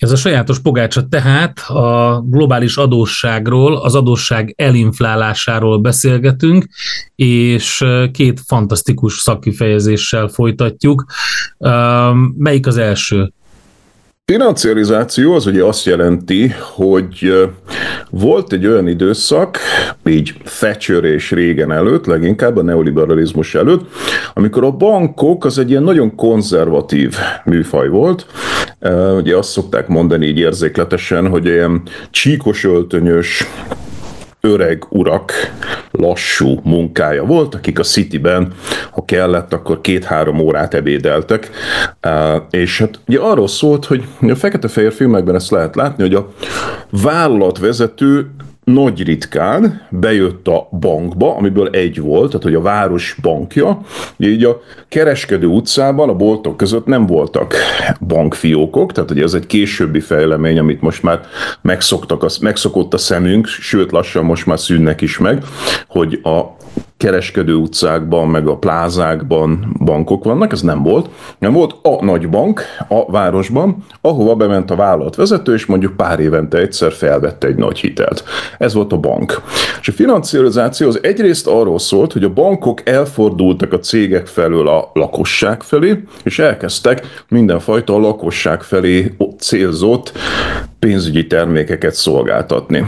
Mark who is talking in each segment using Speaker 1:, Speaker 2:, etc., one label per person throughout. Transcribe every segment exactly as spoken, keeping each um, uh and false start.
Speaker 1: Ez a sajátos pogácsa, tehát a globális adósságról, az adósság elinflálásáról beszélgetünk, és két fantasztikus szakkifejezéssel folytatjuk. Melyik az első?
Speaker 2: Financiarizáció az ugye azt jelenti, hogy volt egy olyan időszak, így Thatcher és Reagan előtt, leginkább a neoliberalizmus előtt, amikor a bankok az egy ilyen nagyon konzervatív műfaj volt. Ugye azt szokták mondani így érzékletesen, hogy ilyen csíkos öltönyös, öreg urak lassú munkája volt, akik a Cityben, ha kellett, akkor két-három órát ebédeltek, és hát ugye arról szólt, hogy a fekete-fehér filmekben ezt lehet látni, hogy a vállalatvezető nagy ritkán bejött a bankba, amiből egy volt, tehát hogy a város bankja, így a Kereskedő utcában a boltok között nem voltak bankfiókok, tehát ugye ez egy későbbi fejlemény, amit most már megszoktak, megszokott a szemünk, sőt lassan most már szűnnek is meg, hogy a Kereskedő utcákban, meg a plázákban bankok vannak, ez nem volt. Nem volt a nagy bank a városban, ahova bement a vállalatvezető, és mondjuk pár évente egyszer felvette egy nagy hitelt. Ez volt a bank. És a financiarizáció az egyrészt arról szólt, hogy a bankok elfordultak a cégek felől a lakosság felé, és elkezdtek mindenfajta a lakosság felé célzott pénzügyi termékeket szolgáltatni.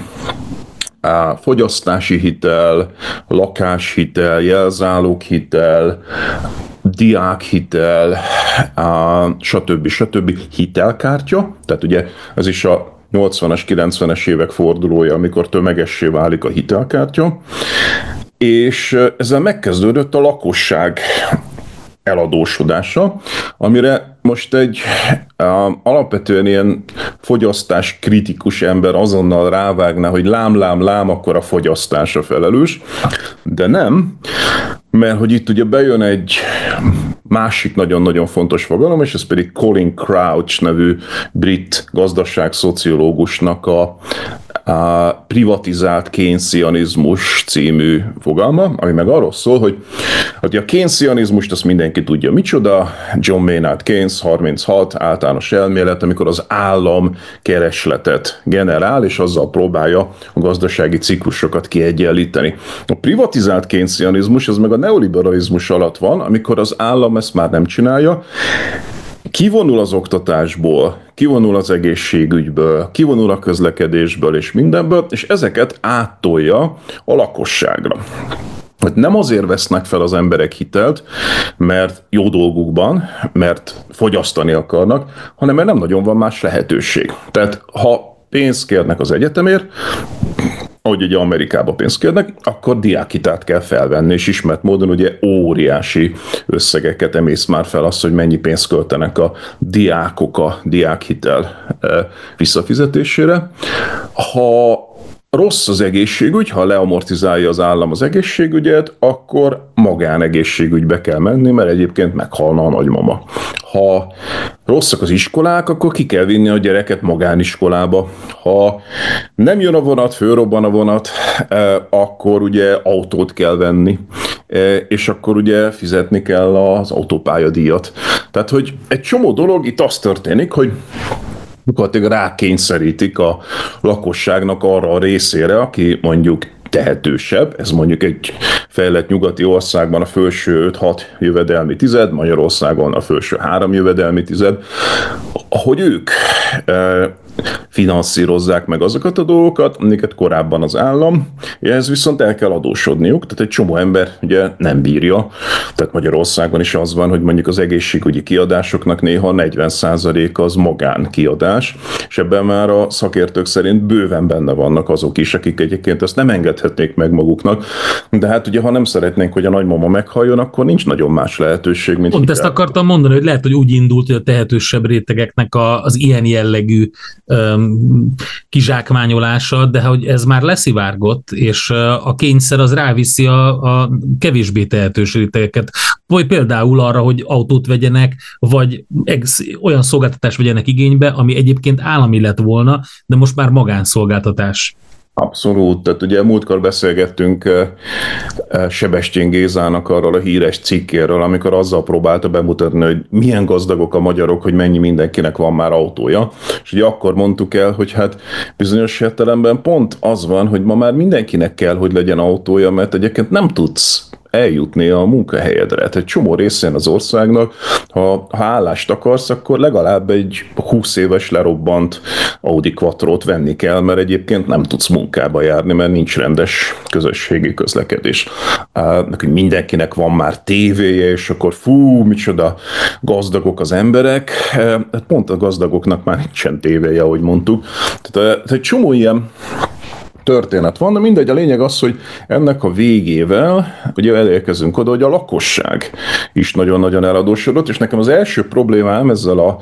Speaker 2: A fogyasztási hitel, lakáshitel, jelzáloghitel, diákhitel, a, stb. stb. Hitelkártya, tehát ugye ez is a nyolcvanas, kilencvenes évek fordulója, amikor tömegessé válik a hitelkártya, és ezzel megkezdődött a lakosság eladósodása, amire most egy um, alapvetően ilyen fogyasztás kritikus ember azonnal rávágna, hogy lám, lám, lám, akkor a fogyasztás a felelős, de nem, mert hogy itt ugye bejön egy másik nagyon-nagyon fontos fogalom, és ez pedig Colin Crouch nevű brit gazdaságszociológusnak a a privatizált keynesianizmus című fogalma, ami meg arról szól, hogy, hogy a keynesianizmust azt mindenki tudja micsoda, John Maynard Keynes harminchat általános elmélet, amikor az állam keresletet generál, és azzal próbálja a gazdasági ciklusokat kiegyenlíteni. A privatizált keynesianizmus, ez meg a neoliberalizmus alatt van, amikor az állam ezt már nem csinálja, kivonul az oktatásból, kivonul az egészségügyből, kivonul a közlekedésből és mindenből, és ezeket áttolja a lakosságra. Nem azért vesznek fel az emberek hitelt, mert jó dolgukban, mert fogyasztani akarnak, hanem mert nem nagyon van más lehetőség. Tehát ha pénzt kérnek az egyetemért, ahogy ugye Amerikában pénzt kérnek, akkor diákhitelt kell felvenni, és ismert módon ugye óriási összegeket emész már fel azt, hogy mennyi pénzt költenek a diákok a diákhitel visszafizetésére. Ha rossz az egészségügy, ha leamortizálja az állam az egészségügyet, akkor magánegészségügybe kell menni, mert egyébként meghalna a nagymama. Ha rosszak az iskolák, akkor ki kell vinni a gyereket magániskolába. Ha nem jön a vonat, fölrobban a vonat, akkor ugye autót kell venni, és akkor ugye fizetni kell az autópályadíjat. Tehát, hogy egy csomó dolog itt az történik, hogy gyakorlatilag rákényszerítik a lakosságnak arra a részére, aki mondjuk tehetősebb, ez mondjuk egy fejlett nyugati országban a felső öt-hat jövedelmi tized, Magyarországon a felső három jövedelmi tized, hogy ők e, finanszírozzák meg azokat a dolgokat, amiket korábban az állam, ehhez viszont el kell adósodniuk, tehát egy csomó ember ugye nem bírja, tehát Magyarországon is az van, hogy mondjuk az egészségügyi kiadásoknak néha negyven százalék az magánkiadás, és ebben már a szakértők szerint bőven benne vannak azok is, akik egyébként ezt nem engedhetnék meg maguknak, de hát ugye ha nem szeretnénk, hogy a nagymama meghalljon, akkor nincs nagyon más lehetőség, mint
Speaker 1: Pont ezt akartam mondani, hogy lehet, hogy úgy indult, hogy a tehetősebb rétegeknek a, az ilyen jellegű um, kizsákmányolása, de hogy ez már leszivárgott, és a kényszer az ráviszi a, a kevésbé tehetős rétegeket, vagy például arra, hogy autót vegyenek, vagy olyan szolgáltatást vegyenek igénybe, ami egyébként állami lett volna, de most már magánszolgáltatás.
Speaker 2: Abszolút, tehát ugye múltkor beszélgettünk Sebestyén Gézának arról a híres cikkéről, amikor azzal próbálta bemutatni, hogy milyen gazdagok a magyarok, hogy mennyi mindenkinek van már autója, és ugye akkor mondtuk el, hogy hát bizonyos értelemben pont az van, hogy ma már mindenkinek kell, hogy legyen autója, mert egyébként nem tudsz eljutni a munkahelyedre. Tehát egy csomó részén az országnak, ha, ha állást akarsz, akkor legalább egy húsz éves lerobbant Audi Quattro-t venni kell, mert egyébként nem tudsz munkába járni, mert nincs rendes közösségi közlekedés. Nekünk mindenkinek van már tévéje, és akkor fú, micsoda gazdagok az emberek. Hát pont a gazdagoknak már nincsen tévéje, ahogy mondtuk. Tehát egy csomó ilyen történet van, de mindegy, a lényeg az, hogy ennek a végével ugye elérkezünk oda, hogy a lakosság is nagyon-nagyon eladósodott, és nekem az első problémám ezzel a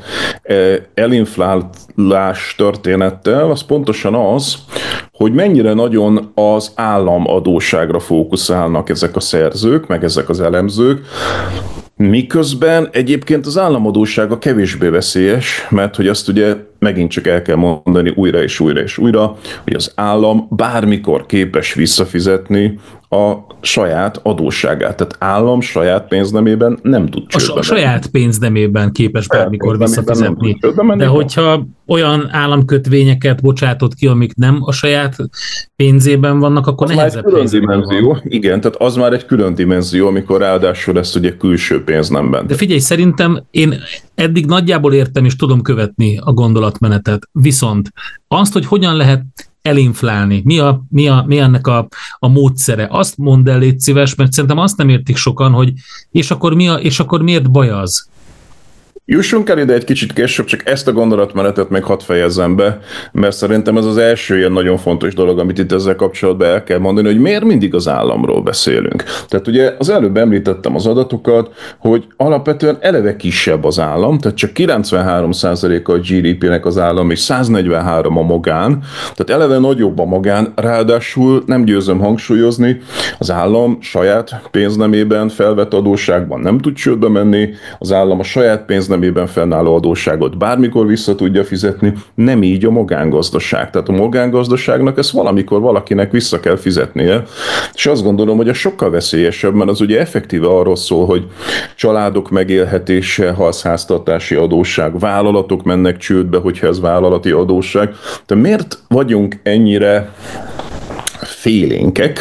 Speaker 2: elinflálás történettel, az pontosan az, hogy mennyire nagyon az államadósságra fókuszálnak ezek a szerzők, meg ezek az elemzők, miközben egyébként az államadósság a kevésbé veszélyes, mert hogy azt ugye megint csak el kell mondani újra és újra és újra, hogy az állam bármikor képes visszafizetni a saját adósságát. Tehát állam saját pénznemében nem tud csődbe
Speaker 1: A, a saját pénznemében képes bármikor visszafizetni. De hogyha olyan államkötvényeket bocsátott ki, amik nem a saját pénzében vannak, akkor
Speaker 2: az
Speaker 1: nehezebb
Speaker 2: külön dimenzió. Igen, tehát az már egy külön dimenzió, amikor ráadásul ezt ugye külső pénznemben.
Speaker 1: De figyelj, szerintem én eddig nagyjából értem és tudom követni a gondolatmenetet. Viszont azt, hogy hogyan lehet elinflálni, mi, a, mi, a, mi ennek a, a módszere, azt mondd el, légy szíves, mert szerintem azt nem értik sokan, hogy és akkor, mi a, és akkor miért baj az?
Speaker 2: Jussunk el ide egy kicsit később, csak ezt a gondolatmenetet még hadd fejezzem be, mert szerintem ez az első ilyen nagyon fontos dolog, amit itt ezzel kapcsolatban el kell mondani, hogy miért mindig az államról beszélünk. Tehát ugye az előbb említettem az adatokat, hogy alapvetően eleve kisebb az állam, tehát csak kilencvenhárom százaléka a gé dé pének az állam, és száznegyvenhárom a magán, tehát eleve nagyobb a magán, ráadásul nem győzöm hangsúlyozni, az állam saját pénznemében felvett adósságban nem tud csődbe menni, az állam a saját pénznemében fennálló adósságot bármikor vissza tudja fizetni, nem így a magángazdaság. Tehát a magángazdaságnak ezt valamikor valakinek vissza kell fizetnie, és azt gondolom, hogy ez sokkal veszélyesebb, mert az ugye effektíve arról szól, hogy családok megélhetése, háztartási adósság, vállalatok mennek csődbe, hogyha ez vállalati adósság. De miért vagyunk ennyire félénkek,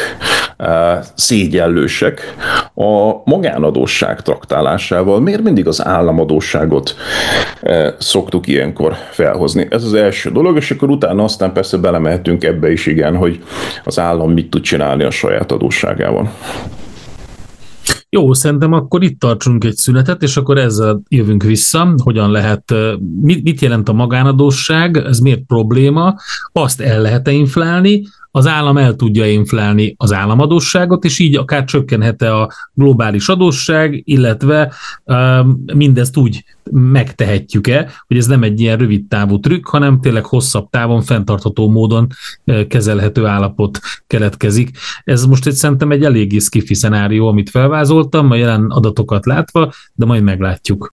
Speaker 2: szégyellősek a magánadósság traktálásával? Miért mindig az államadósságot szoktuk ilyenkor felhozni? Ez az első dolog, és akkor utána aztán persze belemehetünk ebbe is, igen, hogy az állam mit tud csinálni a saját adósságával.
Speaker 1: Jó, szerintem akkor itt tartsunk egy szünetet, és akkor ezzel jövünk vissza, hogyan lehet, mit, mit jelent a magánadósság, ez miért probléma, azt el lehet-e inflálni, az állam el tudja inflálni az államadósságot, és így akár csökkenhet-e a globális adósság, illetve um, mindezt úgy megtehetjük-e, hogy ez nem egy ilyen rövid távú trükk, hanem tényleg hosszabb távon fenntartható módon uh, kezelhető állapot keletkezik. Ez most egy, szerintem egy eléggé szkifi szenárió, amit felvázoltam, a jelen adatokat látva, de majd meglátjuk.